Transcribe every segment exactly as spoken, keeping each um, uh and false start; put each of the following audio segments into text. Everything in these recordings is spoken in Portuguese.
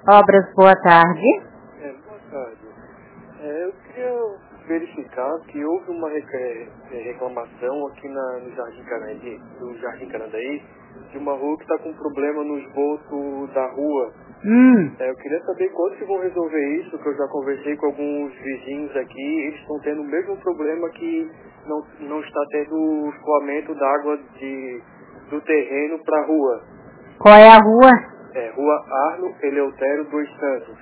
Obras, boa tarde. É, boa tarde. É, eu queria verificar que houve uma rec- reclamação aqui na, no Jardim Carandaí, no Jardim Carandaí, de uma rua que está com problema no esgoto da rua. Hum, É, eu queria saber quando que vão resolver isso, que eu já conversei com alguns vizinhos aqui, eles estão tendo o mesmo problema que não, não está tendo o escoamento da água de, do terreno para a rua. qual é a rua? É, Rua Arno Eleutério dos Santos.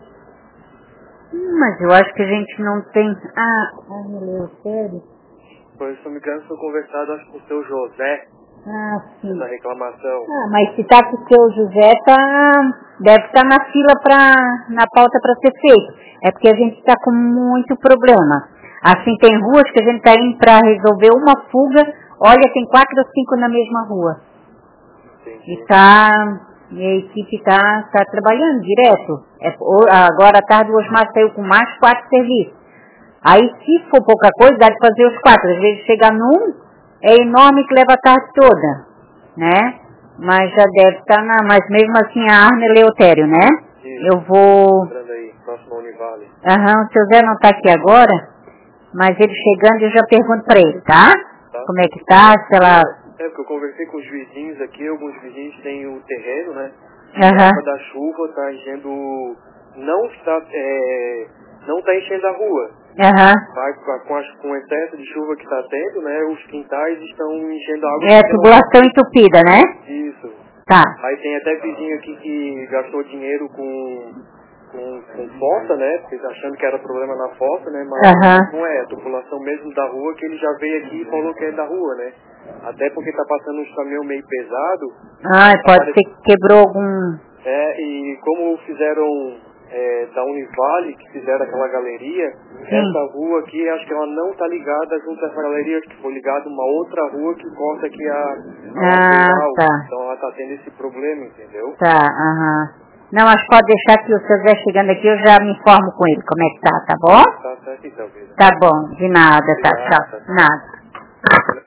Hum, mas eu acho que a gente não tem... Ah, ah, meu sério? Pois, se não me engano, foi conversado acho, com o seu José, Ah, sim. essa reclamação. Ah, mas se tá com o seu José, tá... deve estar na fila pra... na pauta para ser feito. É porque a gente está com muito problema. Assim, tem ruas que a gente tá indo para resolver uma fuga. Olha, tem quatro ou cinco na mesma rua. Entendi. E tá... E a equipe está tá trabalhando direto. É, o- agora à tarde o Osmar saiu com mais quatro serviços. Aí se for pouca coisa, dá de fazer os quatro. Às vezes chegar num, é enorme que leva a tarde toda, né? Mas já deve estar na... Mas mesmo assim a Arne Eleutério, né? Isso. Eu vou... Entrando aí, próximo ao Univale. Aham, o seu Zé não está aqui agora, mas ele chegando eu já pergunto para ele, tá? Tá? Como é que tá, se ela... É, porque eu conversei com os vizinhos aqui, alguns vizinhos têm o terreno, né? E Aham. a água da chuva está enchendo... Não está... É, não está enchendo a rua. Aham. Vai, com, a- com, as- com o excesso de chuva que está tendo, né? Os quintais estão enchendo a água. É porque não- tubulação entupida, né? Isso. Tá. Aí tem até vizinho aqui que gastou dinheiro com, com, com fossa, né? Porque tá achando que era problema na fossa, né? Mas Aham. não é, a população mesmo da rua que ele já veio aqui e falou que é da rua, né? Até porque tá passando uns caminhão meio pesado. Ah, pode Parece- ser que quebrou algum... É, e como fizeram é, da Univale, que fizeram aquela galeria, Sim. essa rua aqui, acho que ela não tá ligada junto a essa galeria, acho que foi ligada uma outra rua que corta aqui a, a Ah, lateral. tá. Então ela tá tendo esse problema, entendeu? Tá, aham. Não, mas pode deixar que o seu Zé chegando aqui, eu já me informo com ele como é que tá, tá bom? Tá certo então, Vida. Tá bom, de nada, tá, Obrigado, tchau. tá. Nada.